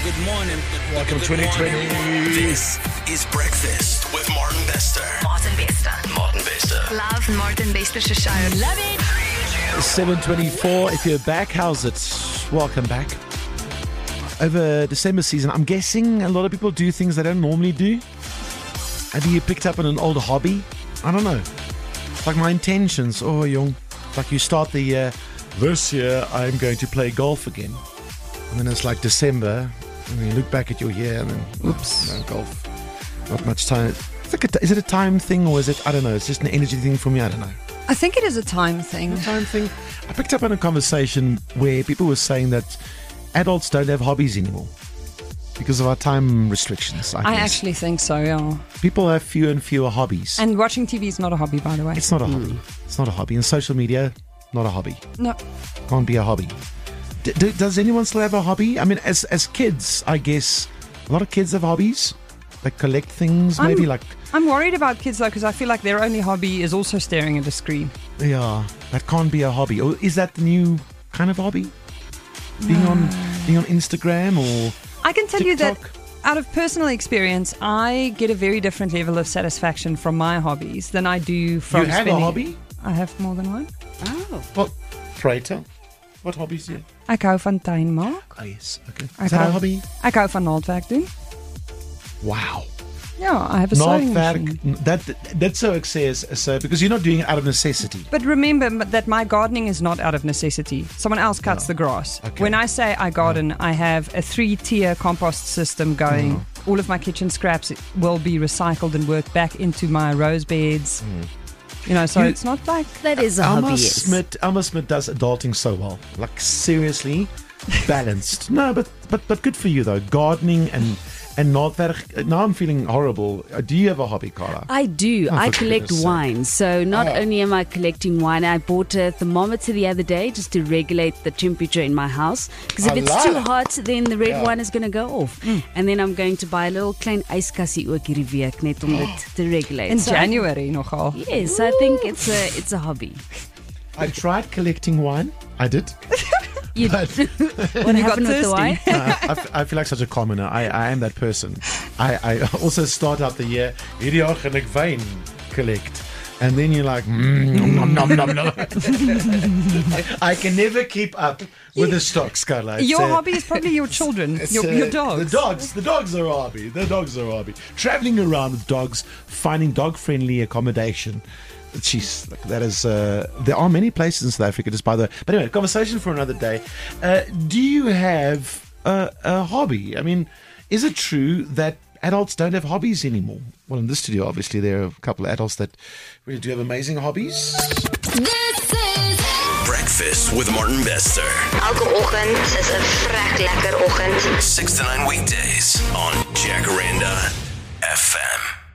Good morning. Welcome 2020. This is Breakfast with Martin Bester. Martin Bester. Martin Bester. Love Martin Bester se show. Love it. 7:24. If you're back, how's it? Welcome back. Over December season, I'm guessing a lot of people do things they don't normally do. Have you picked up on an old hobby? I don't know. Like my intentions. Oh, young. Like you start the year. This year, I'm going to play golf again. And then it's like December, and you look back at your year, and then, oops, no golf. Not much time. Is it a time thing, or is it, I don't know, it's just an energy thing for me? I don't know. I think it is a time thing. I picked up on a conversation where people were saying that adults don't have hobbies anymore because of our time restrictions. I guess. actually think so, yeah. People have fewer and fewer hobbies. And watching TV is not a hobby, by the way. It's not a hobby. It's not a hobby. And social media, not a hobby. No. Can't be a hobby. Does anyone still have a hobby? I mean, as kids, I guess a lot of kids have hobbies. They collect things, maybe like. I'm worried about kids though, because I feel like their only hobby is also staring at a screen. Yeah, that can't be a hobby. Or is that the new kind of hobby? Being on Instagram or I can tell TikTok? you that out of personal experience, I get a very different level of satisfaction from my hobbies than I do from. You have a hobby? I have more than one. Oh. Well, pray tell. What hobbies do you have? Ek hou van tuin maak. Oh, yes. Okay. Ek Is that a hou- hobby? Ek hou van naaldwerk doen. Wow. Yeah, I have a sewing machine. Naaldwerk. That's so excessive because you're not doing it out of necessity. But remember that my gardening is not out of necessity. Someone else cuts the grass. Okay. When I say I garden, I have a 3-tier compost system going. All of my kitchen scraps will be recycled and worked back into my rose beds. You know, so it's not like... That is a hobby, yes. Alma Smith does adulting so well. Like, seriously, balanced. No, but good for you, though. Gardening and naaldwerk. Now I'm feeling horrible. Do you have a hobby, Carla? I do. Oh, I for collect goodness sake. wine. So not only am I collecting wine, I bought a thermometer the other day just to regulate the temperature in my house. Because if I it's love too it. hot, then the red wine is going to go off. And then I'm going to buy a little klein ijskassie ook hierdie week net om dit te regulate. In So January nogal. Yes, I think it's a hobby. I tried collecting wine. I did. You, But what You got happened with the thirsty. wine? I feel like such a commoner. I am that person. I also start out the year, hierdie jaar gaan ek wyn collect. And then you're like, nom, nom, nom, nom. I can never keep up with the stocks, Carla. It's, Your hobby is probably your children, it's, your dogs. The dogs are a hobby. The dogs are a hobby. Traveling around with dogs, finding dog-friendly accommodation. Jeez, that is. There are many places in South Africa, just by the way. But anyway, conversation for another day. Do you have a hobby? I mean, is it true that adults don't have hobbies anymore? Well, in this studio, obviously, there are a couple of adults that really do have amazing hobbies. This is Breakfast with Martin Bester. Elke oggend is 'n vrek lekker oggend. 6 to 9 weekdays on Jacaranda FM.